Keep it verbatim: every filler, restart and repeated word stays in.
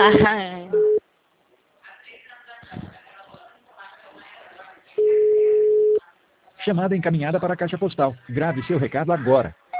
Chamada encaminhada para a caixa postal. Grave seu recado agora.